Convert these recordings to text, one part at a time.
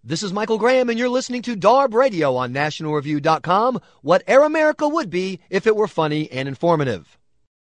This is Michael Graham, and you're listening to Darb Radio on NationalReview.com, what Air America would be if it were funny and informative.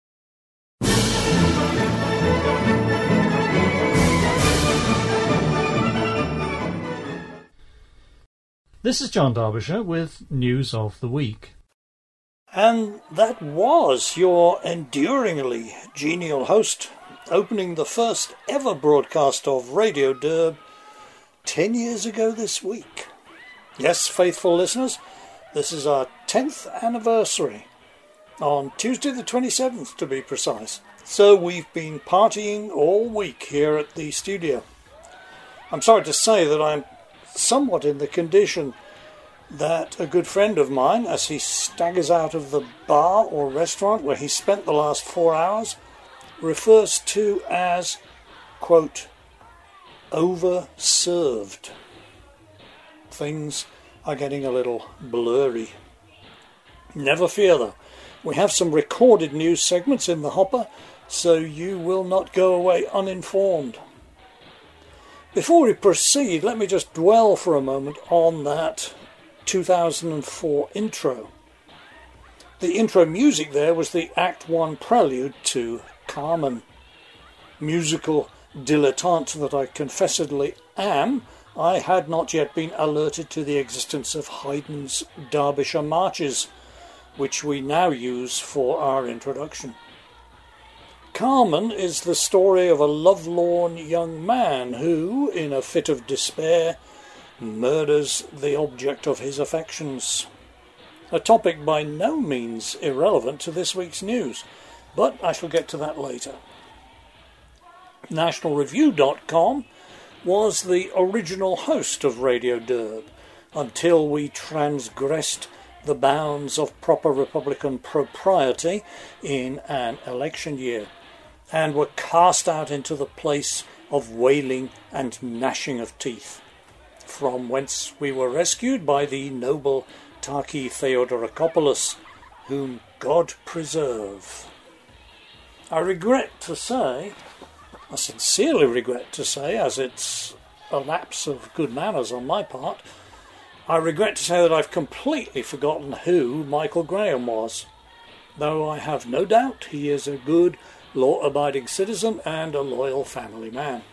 This is John Derbyshire with News of the Week. And that was your enduringly genial host, opening the first ever broadcast of Radio Derb 10 years ago this week. Yes, faithful listeners, this is our 10th anniversary, on Tuesday the 27th to be precise. So we've been partying all week here at the studio. I'm sorry to say that I'm somewhat in the condition that a good friend of mine, as he staggers out of the bar or restaurant where he spent the last 4 hours, refers to as, quote, overserved. Things are getting a little blurry. Never fear though, we have some recorded news segments in the hopper, so you will not go away uninformed. Before we proceed, let me just dwell for a moment on that 2004 intro. The intro music there was the Act 1 prelude to Carmen. Musical dilettante that I confessedly am, I had not yet been alerted to the existence of Haydn's Derbyshire Marches, which we now use for our introduction. Carmen is the story of a lovelorn young man who, in a fit of despair, murders the object of his affections. A topic by no means irrelevant to this week's news, but I shall get to that later. NationalReview.com was the original host of Radio Derb until we transgressed the bounds of proper Republican propriety in an election year and were cast out into the place of wailing and gnashing of teeth, from whence we were rescued by the noble Taki Theodorakopoulos, whom God preserve. I sincerely regret to say, as it's a lapse of good manners on my part, I regret to say that I've completely forgotten who Michael Graham was, though I have no doubt he is a good, law-abiding citizen and a loyal family man.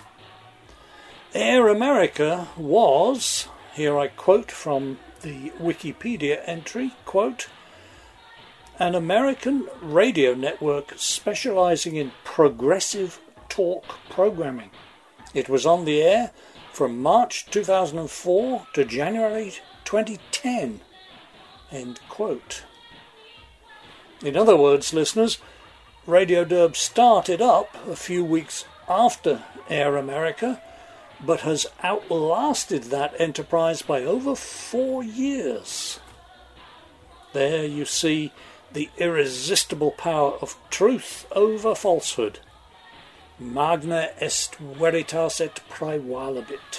Air America was, here I quote from the Wikipedia entry, quote, an American radio network specializing in progressive talk programming. It was on the air from March 2004 to January 2010. End quote. In other words, listeners, Radio Derb started up a few weeks after Air America, but has outlasted that enterprise by over 4 years. There you see the irresistible power of truth over falsehood. Magna est veritas et praevalebit.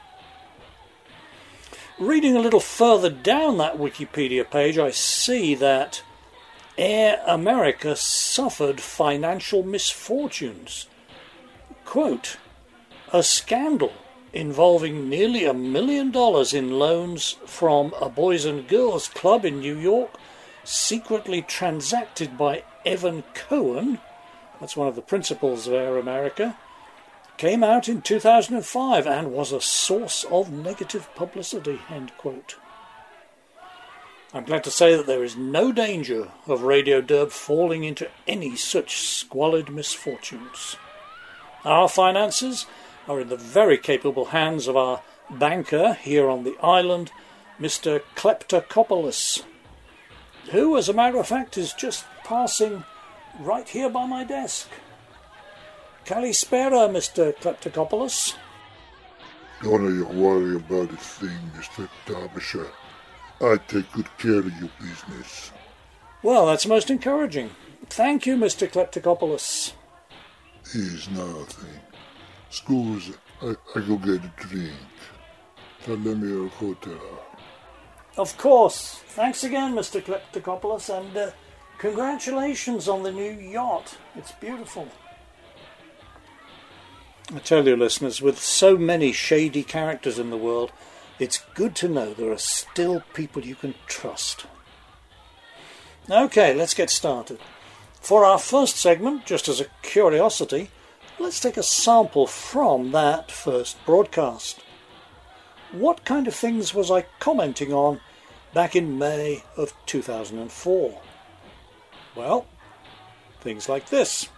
Reading a little further down that Wikipedia page, I see that Air America suffered financial misfortunes. Quote, a scandal involving nearly $1 million in loans from a Boys and Girls Club in New York, secretly transacted by Evan Cohen, that's one of the principals of Air America, came out in 2005 and was a source of negative publicity, end quote. I'm glad to say that there is no danger of Radio Derb falling into any such squalid misfortunes. Our finances are in the very capable hands of our banker here on the island, Mr. Kleptokopoulos, who, as a matter of fact, is just passing right here by my desk. Kalispera, Mr. Kleptokopoulos. Don't you worry about a thing, Mr. Derbyshire. I take good care of your business. Well, that's most encouraging. Thank you, Mr. Kleptokopoulos. He's nothing. Scuse, I go get a drink. Tell me your hotel. Of course. Thanks again, Mr. Kleptokopoulos, and congratulations on the new yacht. It's beautiful. I tell you, listeners, with so many shady characters in the world, it's good to know there are still people you can trust. Okay, let's get started. For our first segment, just as a curiosity, let's take a sample from that first broadcast. What kind of things was I commenting on back in May of 2004? Well, things like this.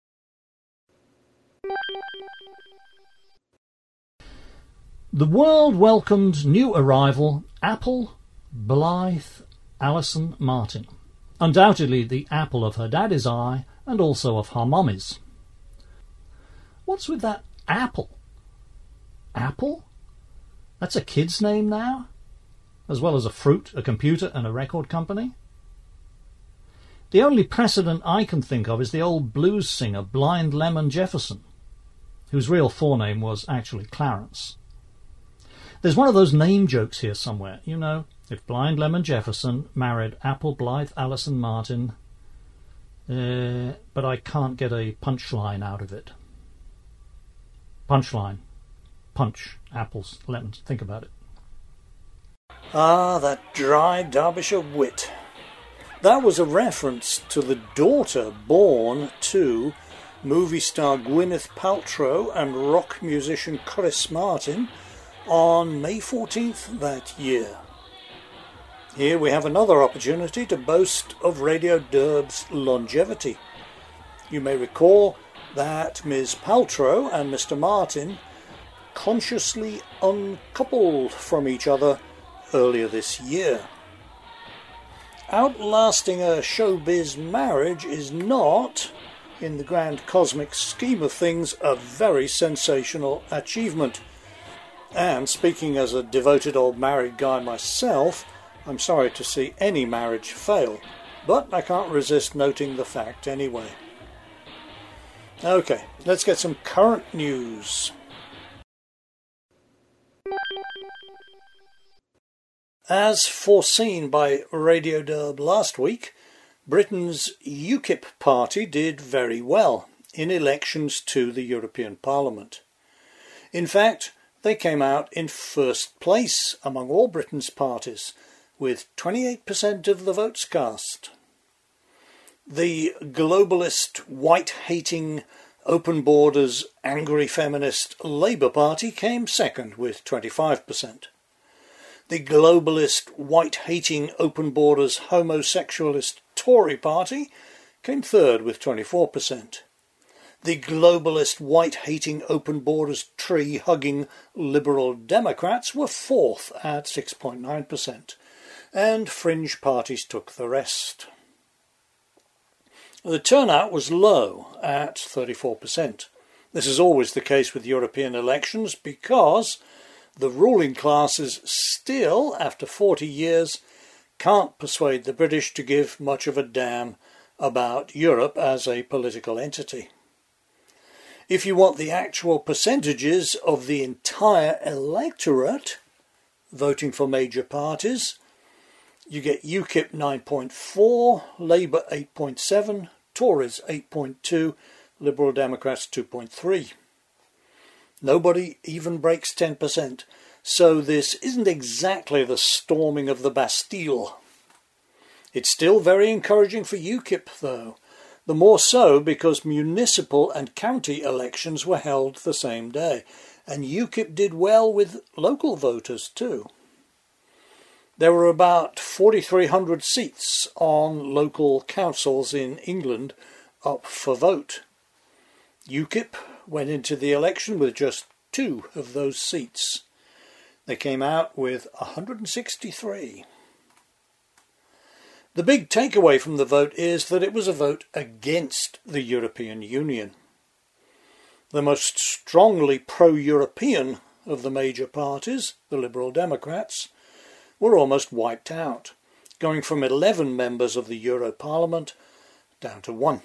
The world welcomed new arrival Apple Blythe Alison Martin. Undoubtedly the apple of her daddy's eye and also of her mummy's. What's with that apple? Apple? That's a kid's name now? As well as a fruit, a computer and a record company? The only precedent I can think of is the old blues singer Blind Lemon Jefferson, whose real forename was actually Clarence. There's one of those name jokes here somewhere. You know, if Blind Lemon Jefferson married Apple Blythe Alison Martin, but I can't get a punchline out of it. Punchline. Punch. Apples. Lemons. Think about it. Ah, that dry Derbyshire wit. That was a reference to the daughter born to movie star Gwyneth Paltrow and rock musician Chris Martin on May 14th that year. Here we have another opportunity to boast of Radio Derb's longevity. You may recall that Ms. Paltrow and Mr. Martin consciously uncoupled from each other earlier this year. Outlasting a showbiz marriage is not, in the grand cosmic scheme of things, a very sensational achievement. And speaking as a devoted old married guy myself, I'm sorry to see any marriage fail, but I can't resist noting the fact anyway. Okay, let's get some current news. As foreseen by Radio Derb last week, Britain's UKIP party did very well in elections to the European Parliament. In fact, they came out in first place among all Britain's parties, with 28% of the votes cast. The globalist, white-hating, open borders, angry feminist Labour Party came second with 25%. The globalist, white-hating, open borders, homosexualist Tory Party came third with 24%. The globalist, white-hating, open borders, tree-hugging Liberal Democrats were fourth at 6.9%, and fringe parties took the rest. The turnout was low at 34%. This is always the case with European elections because the ruling classes still, after 40 years, can't persuade the British to give much of a damn about Europe as a political entity. If you want the actual percentages of the entire electorate voting for major parties, you get UKIP 9.4, Labour 8.7, Tories 8.2, Liberal Democrats 2.3. Nobody even breaks 10%, so this isn't exactly the storming of the Bastille. It's still very encouraging for UKIP, though, the more so because municipal and county elections were held the same day, and UKIP did well with local voters too. There were about 4,300 seats on local councils in England up for vote. UKIP went into the election with just 2 of those seats. They came out with 163. The big takeaway from the vote is that it was a vote against the European Union. The most strongly pro-European of the major parties, the Liberal Democrats, were almost wiped out, going from 11 members of the Euro Parliament down to 1.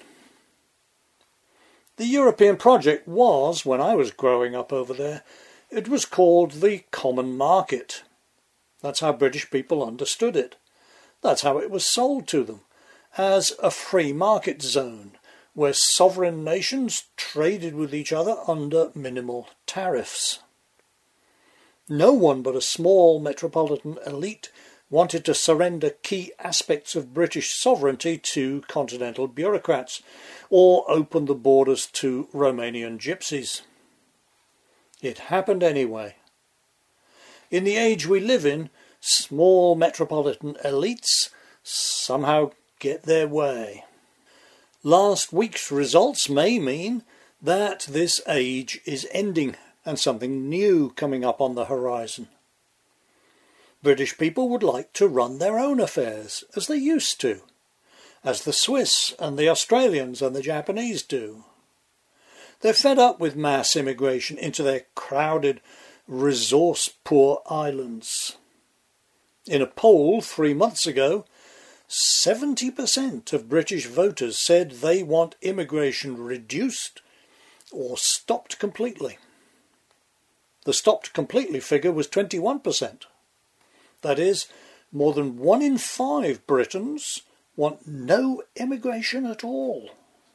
The European project was, when I was growing up over there, it was called the Common Market. That's how British people understood it. That's how it was sold to them, as a free market zone, where sovereign nations traded with each other under minimal tariffs. No one but a small metropolitan elite wanted to surrender key aspects of British sovereignty to continental bureaucrats or open the borders to Romanian gypsies. It happened anyway. In the age we live in, small metropolitan elites somehow get their way. Last week's results may mean that this age is ending and something new coming up on the horizon. British people would like to run their own affairs as they used to, as the Swiss and the Australians and the Japanese do. They're fed up with mass immigration into their crowded, resource-poor islands. In a poll 3 months ago, 70% of British voters said they want immigration reduced or stopped completely. The stopped completely figure was 21%. That is, more than 1 in 5 Britons want no immigration at all.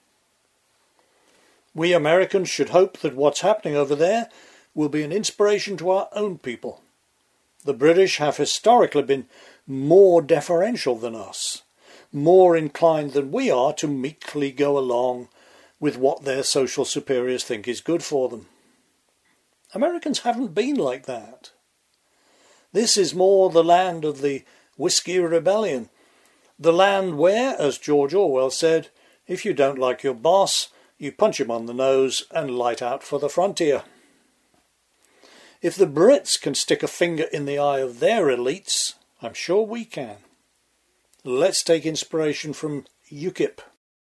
We Americans should hope that what's happening over there will be an inspiration to our own people. The British have historically been more deferential than us, more inclined than we are to meekly go along with what their social superiors think is good for them. Americans haven't been like that. This is more the land of the Whiskey Rebellion, the land where, as George Orwell said, if you don't like your boss, you punch him on the nose and light out for the frontier. If the Brits can stick a finger in the eye of their elites, I'm sure we can. Let's take inspiration from UKIP.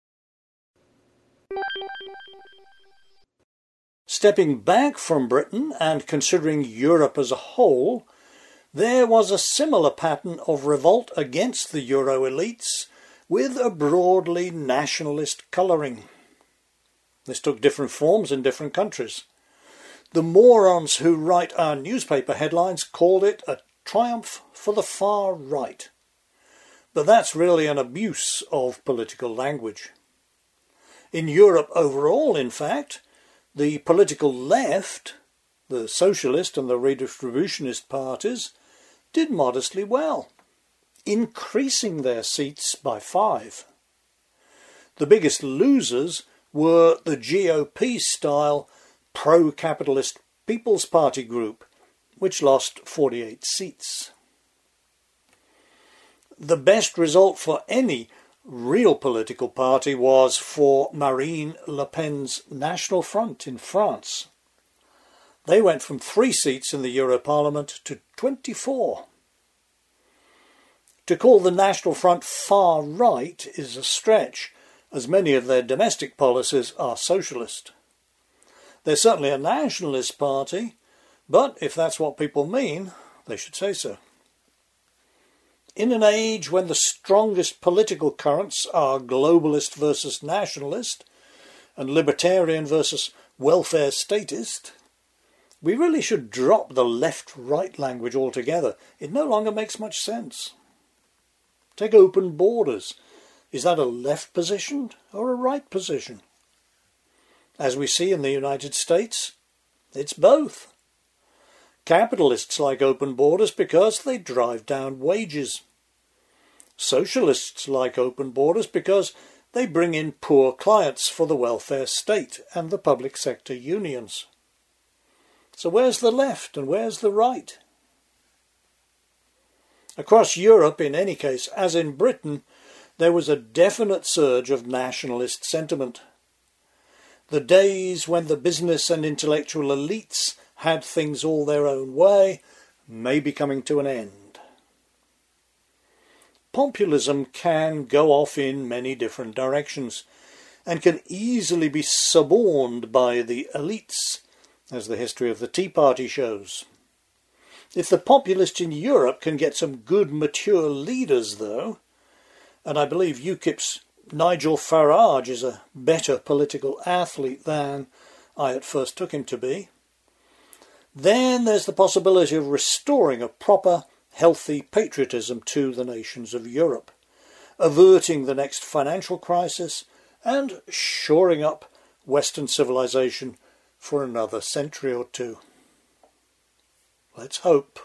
Stepping back from Britain and considering Europe as a whole, there was a similar pattern of revolt against the Euro elites with a broadly nationalist colouring. This took different forms in different countries. The morons who write our newspaper headlines called it a triumph for the far right. But that's really an abuse of political language. In Europe overall, in fact, the political left, the socialist and the redistributionist parties, did modestly well, increasing their seats by 5. The biggest losers were the GOP-style pro-capitalist People's Party group, which lost 48 seats. The best result for any real political party was for Marine Le Pen's National Front in France. They went from 3 seats in the Europarlament to 24. To call the National Front far right is a stretch, as many of their domestic policies are socialist. They're certainly a nationalist party, but if that's what people mean, they should say so. In an age when the strongest political currents are globalist versus nationalist and libertarian versus welfare statist, we really should drop the left-right language altogether. It no longer makes much sense. Take open borders. Is that a left position or a right position? As we see in the United States, it's both. Capitalists like open borders because they drive down wages. Socialists like open borders because they bring in poor clients for the welfare state and the public sector unions. So where's the left and where's the right? Across Europe, in any case, as in Britain, there was a definite surge of nationalist sentiment. The days when the business and intellectual elites had things all their own way may be coming to an end. Populism can go off in many different directions and can easily be suborned by the elites, as the history of the Tea Party shows. If the populists in Europe can get some good mature leaders, though, and I believe UKIP's Nigel Farage is a better political athlete than I at first took him to be, then there's the possibility of restoring a proper, healthy patriotism to the nations of Europe, averting the next financial crisis and shoring up Western civilization for another century or two. Let's hope.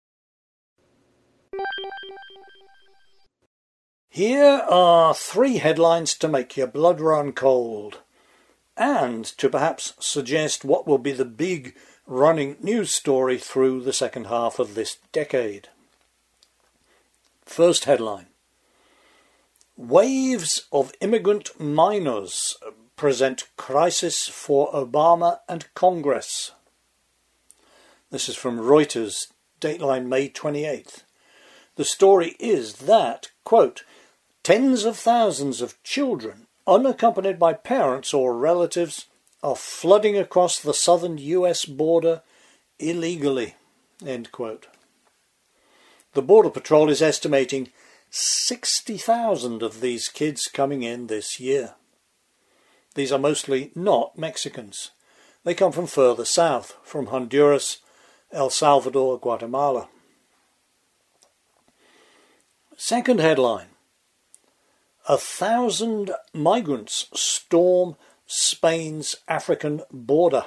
Here are 3 headlines to make your blood run cold, and to perhaps suggest what will be the big running news story through the second half of this decade. First headline: Waves of immigrant minors present crisis for Obama and Congress. This is from Reuters, dateline May 28th. The story is that, quote, tens of thousands of children, unaccompanied by parents or relatives, are flooding across the southern US border illegally, end quote. The Border Patrol is estimating 60,000 of these kids coming in this year. These are mostly not Mexicans. They come from further south, from Honduras, El Salvador, Guatemala. Second headline: 1,000 migrants storm Spain's African border.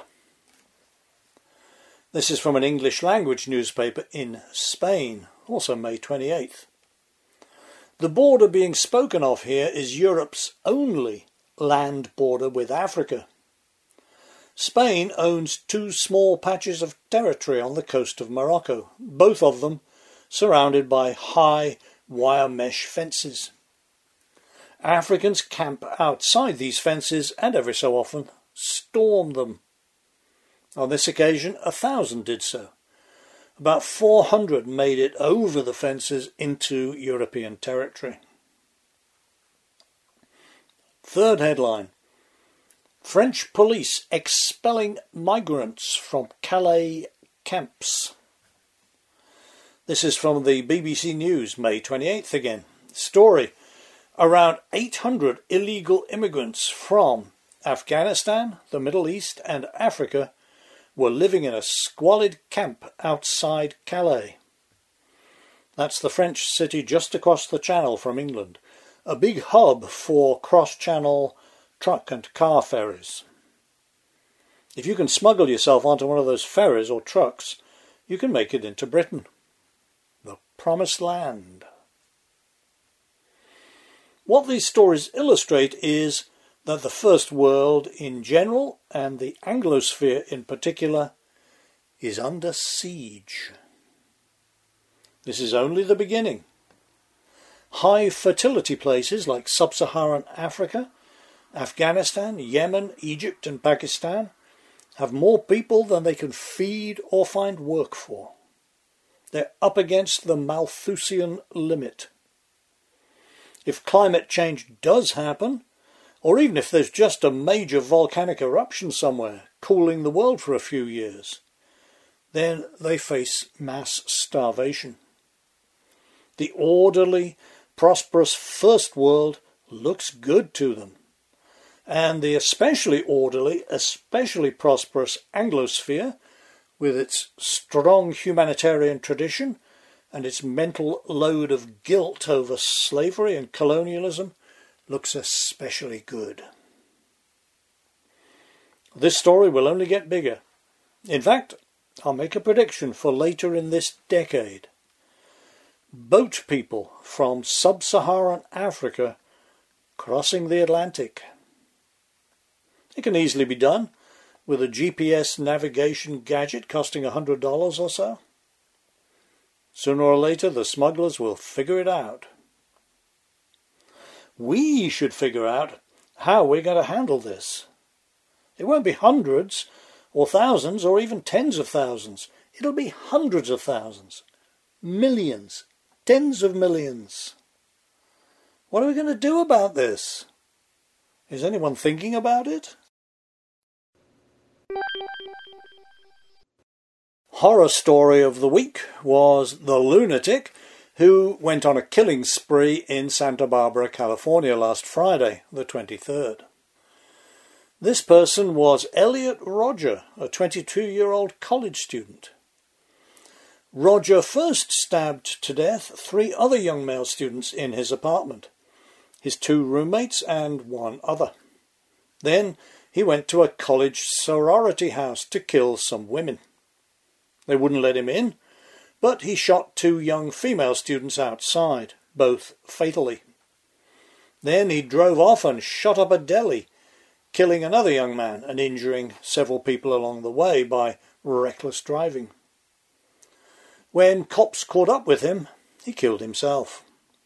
This is from an English language newspaper in Spain, also May 28th. The border being spoken of here is Europe's only land border with Africa. Spain owns 2 small patches of territory on the coast of Morocco, both of them surrounded by high wire mesh fences. Africans camp outside these fences and every so often storm them. On this occasion, 1,000 did so. About 400 made it over the fences into European territory. Third headline: French police expelling migrants from Calais camps. This is from the BBC News, May 28th again. Story: around 800 illegal immigrants from Afghanistan, the Middle East and Africa were living in a squalid camp outside Calais. That's the French city just across the channel from England, a big hub for cross-channel truck and car ferries. If you can smuggle yourself onto one of those ferries or trucks, you can make it into Britain. The promised land. What these stories illustrate is that the First World in general, and the Anglosphere in particular, is under siege. This is only the beginning. High fertility places like sub-Saharan Africa, Afghanistan, Yemen, Egypt and Pakistan have more people than they can feed or find work for. They're up against the Malthusian limit. If climate change does happen, or even if there's just a major volcanic eruption somewhere, cooling the world for a few years, then they face mass starvation. The orderly, prosperous First World looks good to them, and the especially orderly, especially prosperous Anglosphere, with its strong humanitarian tradition and its mental load of guilt over slavery and colonialism, looks especially good. This story will only get bigger. In fact, I'll make a prediction for later in this decade. Boat people from sub-Saharan Africa crossing the Atlantic. It can easily be done with a GPS navigation gadget costing $100 or so. Sooner or later the smugglers will figure it out. We should figure out how we're going to handle this. It won't be hundreds or thousands or even tens of thousands. It'll be hundreds of thousands, millions, tens of millions. What are we going to do about this? Is anyone thinking about it? Horror story of the week was the lunatic who went on a killing spree in Santa Barbara, California last Friday, the 23rd. This person was Elliot Rodger, a 22-year-old college student. Rodger first stabbed to death 3 other young male students in his apartment, his 2 roommates and 1 other. Then he went to a college sorority house to kill some women. They wouldn't let him in, but he shot 2 young female students outside, both fatally. Then he drove off and shot up a deli, killing another young man and injuring several people along the way by reckless driving. When cops caught up with him, he killed himself.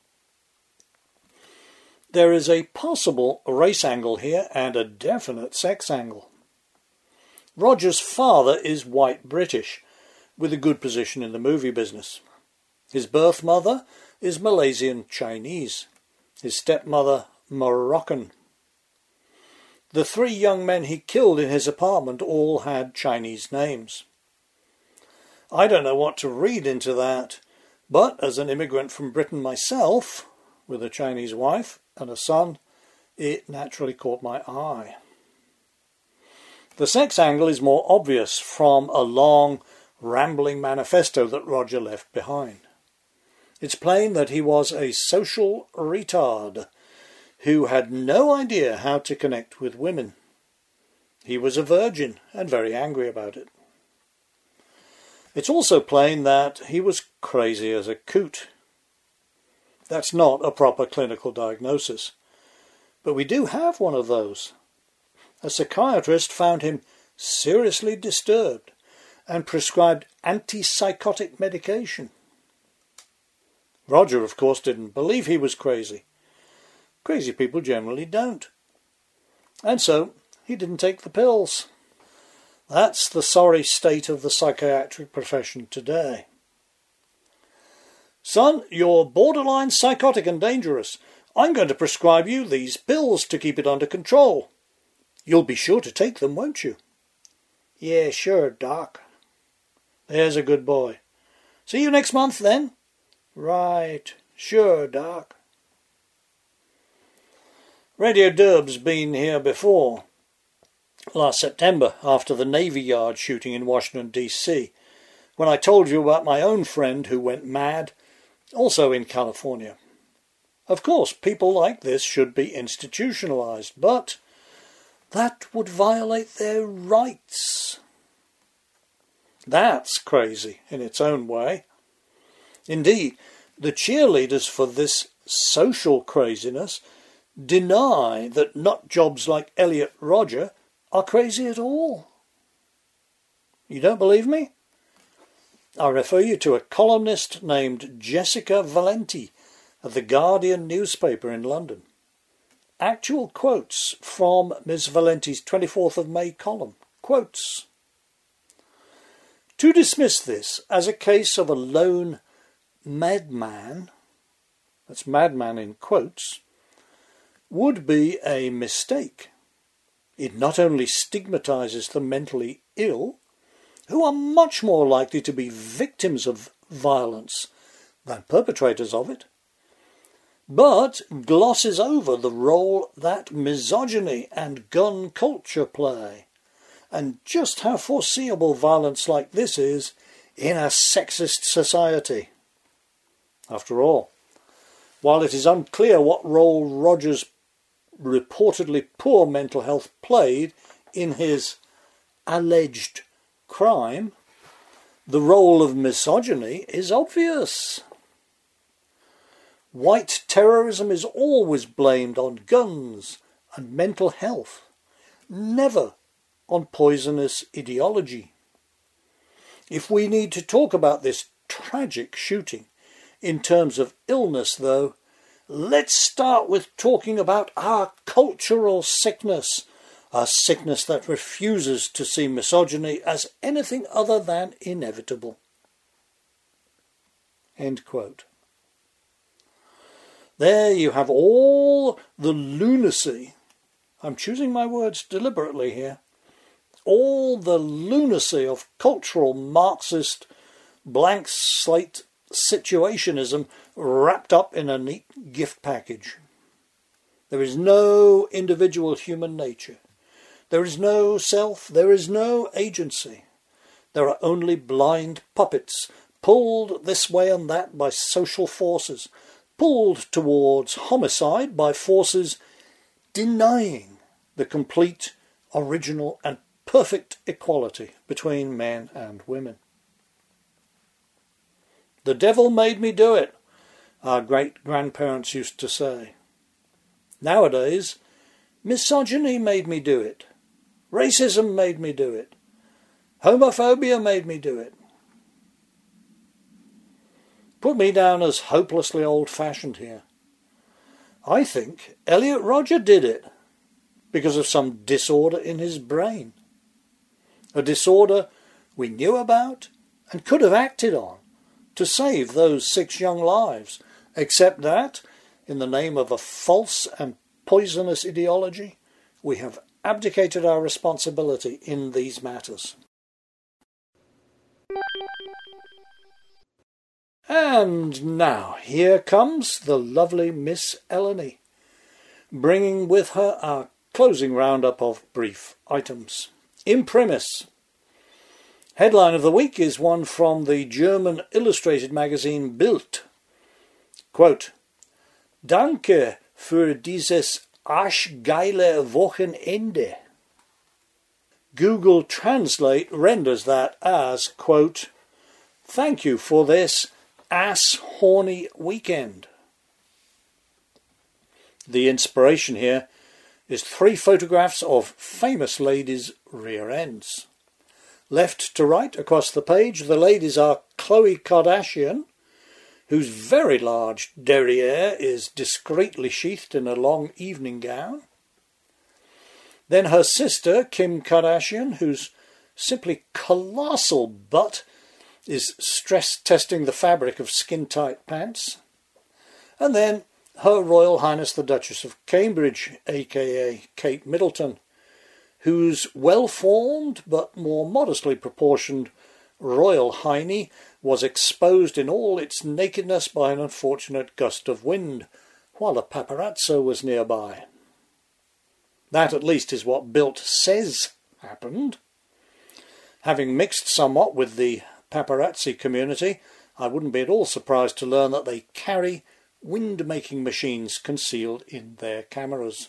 There is a possible race angle here and a definite sex angle. Roger's father is white British, with a good position in the movie business. His birth mother is Malaysian Chinese, his stepmother Moroccan. The 3 young men he killed in his apartment all had Chinese names. I don't know what to read into that, but as an immigrant from Britain myself, with a Chinese wife and a son, it naturally caught my eye. The sex angle is more obvious from a long, rambling manifesto that Roger left behind. It's plain that he was a social retard who had no idea how to connect with women. He was a virgin and very angry about it. It's also plain that he was crazy as a coot. That's not a proper clinical diagnosis, but we do have one of those. A psychiatrist found him seriously disturbed and prescribed antipsychotic medication. Roger, of course, didn't believe he was crazy. Crazy people generally don't. And so he didn't take the pills. That's the sorry state of the psychiatric profession today. Son, you're borderline psychotic and dangerous. I'm going to prescribe you these pills to keep it under control. You'll be sure to take them, won't you? Yeah, sure, Doc. There's a good boy. See you next month, then? Right. Sure, Doc. Radio Durb's been here before. Last September, after the Navy Yard shooting in Washington, D.C., when I told you about my own friend who went mad, also in California. Of course, people like this should be institutionalized, but that would violate their rights. That's crazy in its own way. Indeed, the cheerleaders for this social craziness deny that nut jobs like Elliot Rodger are crazy at all. You don't believe me? I refer you to a columnist named Jessica Valenti of the Guardian newspaper in London. Actual quotes from Ms. Valenti's 24th of May column. Quotes. To dismiss this as a case of a lone madman, that's madman in quotes, would be a mistake. It not only stigmatizes the mentally ill, who are much more likely to be victims of violence than perpetrators of it, but glosses over the role that misogyny and gun culture play, and just how foreseeable violence like this is in a sexist society. After all, while it is unclear what role Roger's reportedly poor mental health played in his alleged crime, the role of misogyny is obvious. White terrorism is always blamed on guns and mental health, never on poisonous ideology. If we need to talk about this tragic shooting in terms of illness, though, let's start with talking about our cultural sickness, a sickness that refuses to see misogyny as anything other than inevitable. End quote. There you have all the lunacy, I'm choosing my words deliberately here, all the lunacy of cultural Marxist blank slate situationism wrapped up in a neat gift package. There is no individual human nature. There is no self. There is no agency. There are only blind puppets, pulled this way and that by social forces, pulled towards homicide by forces denying the the complete, original and perfect equality between men and women. The devil made me do it, our great-grandparents used to say. Nowadays, misogyny made me do it. Racism made me do it. Homophobia made me do it. Put me down as hopelessly old-fashioned here. I think Elliot Rodger did it because of some disorder in his brain. A disorder we knew about and could have acted on to save those 6 young lives, except that, in the name of a false and poisonous ideology, we have abdicated our responsibility in these matters. And now here comes the lovely Miss Eleni, bringing with her our closing roundup of brief items. Imprimis. Headline of the week is one from the German illustrated magazine Bild. Quote, Danke für dieses arschgeile Wochenende. Google Translate renders that as, quote, thank you for this ass-horny weekend. The inspiration here is 3 photographs of famous ladies' rear ends. Left to right across the page, the ladies are Khloe Kardashian, whose very large derriere is discreetly sheathed in a long evening gown. Then her sister, Kim Kardashian, whose simply colossal butt is stress-testing the fabric of skin-tight pants. And then Her Royal Highness the Duchess of Cambridge, aka Kate Middleton, whose well-formed but more modestly proportioned royal hiney was exposed in all its nakedness by an unfortunate gust of wind, while a paparazzo was nearby. That at least is what Bild says happened. Having mixed somewhat with the paparazzi community, I wouldn't be at all surprised to learn that they carry wind-making machines concealed in their cameras.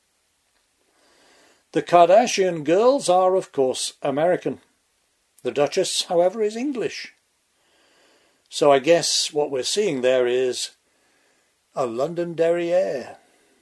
The Kardashian girls are, of course, American. The Duchess, however, is English. So I guess what we're seeing there is a London derriere.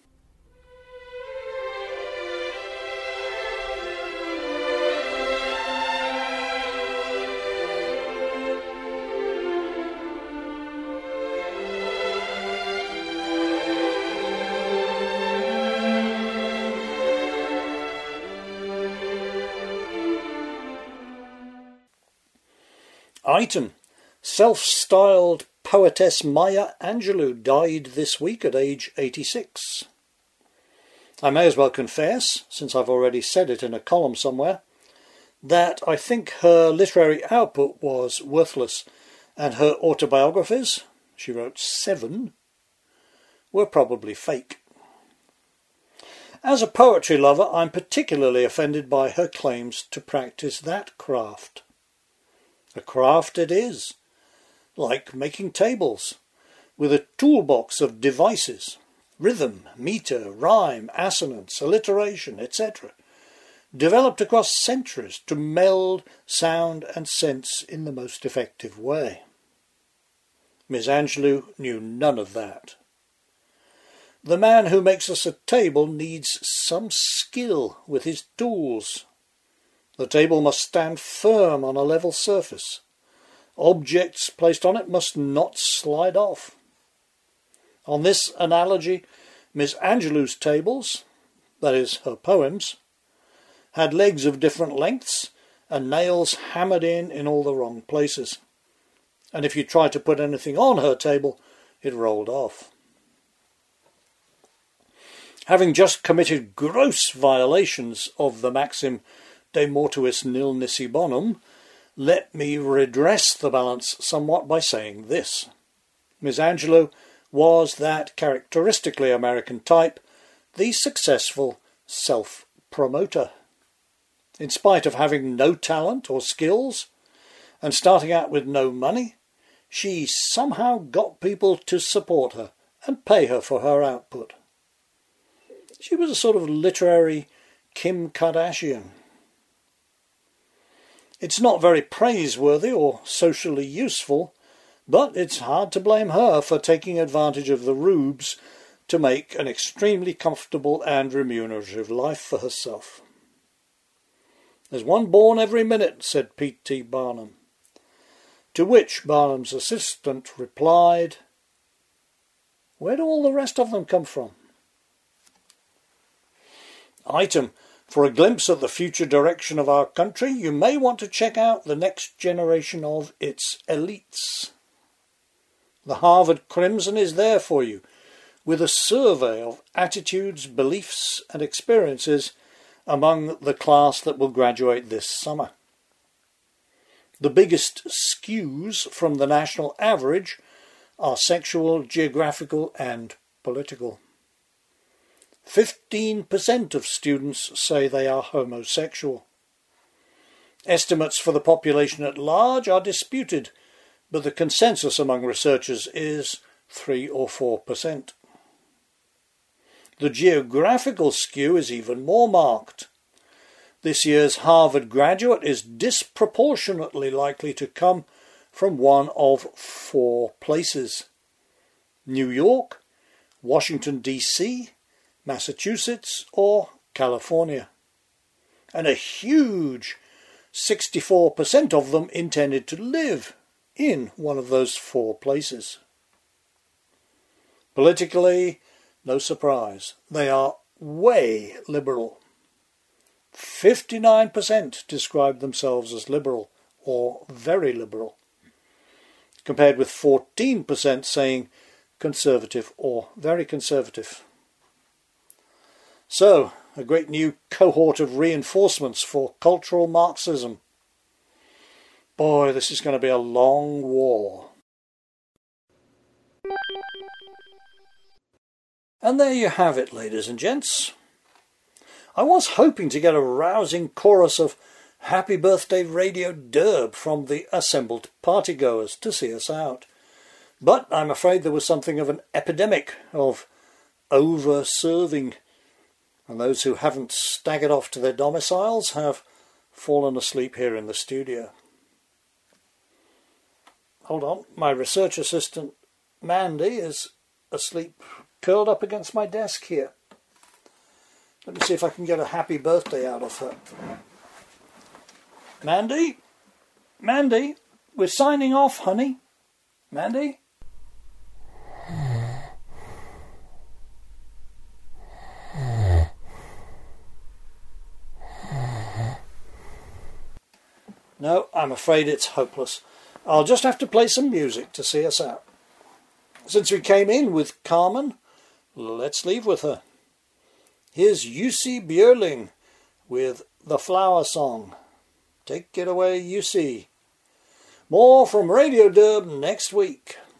Item. Self-styled poetess Maya Angelou died this week at age 86. I may as well confess, since I've already said it in a column somewhere, that I think her literary output was worthless, and her autobiographies, she wrote 7, were probably fake. As a poetry lover, I'm particularly offended by her claims to practice that craft. A craft it is, like making tables, with a toolbox of devices, rhythm, meter, rhyme, assonance, alliteration, etc., developed across centuries to meld sound and sense in the most effective way. Miss Angelou knew none of that. The man who makes us a table needs some skill with his tools. The table must stand firm on a level surface. Objects placed on it must not slide off. On this analogy, Miss Angelou's tables, that is, her poems, had legs of different lengths and nails hammered in all the wrong places. And if you tried to put anything on her table, it rolled off. Having just committed gross violations of the maxim De mortuis nil nisi bonum, let me redress the balance somewhat by saying this. Miss Angelou was that characteristically American type, the successful self-promoter. In spite of having no talent or skills, and starting out with no money, she somehow got people to support her and pay her for her output. She was a sort of literary Kim Kardashian. It's not very praiseworthy or socially useful, but it's hard to blame her for taking advantage of the rubes to make an extremely comfortable and remunerative life for herself. There's one born every minute, said P.T. Barnum. To which Barnum's assistant replied, where do all the rest of them come from? Item. For a glimpse of the future direction of our country, you may want to check out the next generation of its elites. The Harvard Crimson is there for you, with a survey of attitudes, beliefs and experiences among the class that will graduate this summer. The biggest skews from the national average are sexual, geographical and political. 15% of students say they are homosexual. Estimates for the population at large are disputed, but the consensus among researchers is 3 or 4%. The geographical skew is even more marked. This year's Harvard graduate is disproportionately likely to come from one of 4 places: New York, Washington, D.C., Massachusetts or California. And a huge 64% of them intended to live in one of those 4 places. Politically, no surprise, they are way liberal. 59% describe themselves as liberal or very liberal, compared with 14% saying conservative or very conservative. So, a great new cohort of reinforcements for cultural Marxism. Boy, this is going to be a long war. And there you have it, ladies and gents. I was hoping to get a rousing chorus of Happy Birthday Radio Derb from the assembled partygoers to see us out. But I'm afraid there was something of an epidemic of over-serving, and those who haven't staggered off to their domiciles have fallen asleep here in the studio. Hold on, my research assistant Mandy is asleep, curled up against my desk here. Let me see if I can get a happy birthday out of her. Mandy? Mandy, we're signing off, honey. Mandy? No, I'm afraid it's hopeless. I'll just have to play some music to see us out. Since we came in with Carmen, let's leave with her. Here's Jussi Björling with The Flower Song. Take it away, Jussi. More from Radio Derb next week.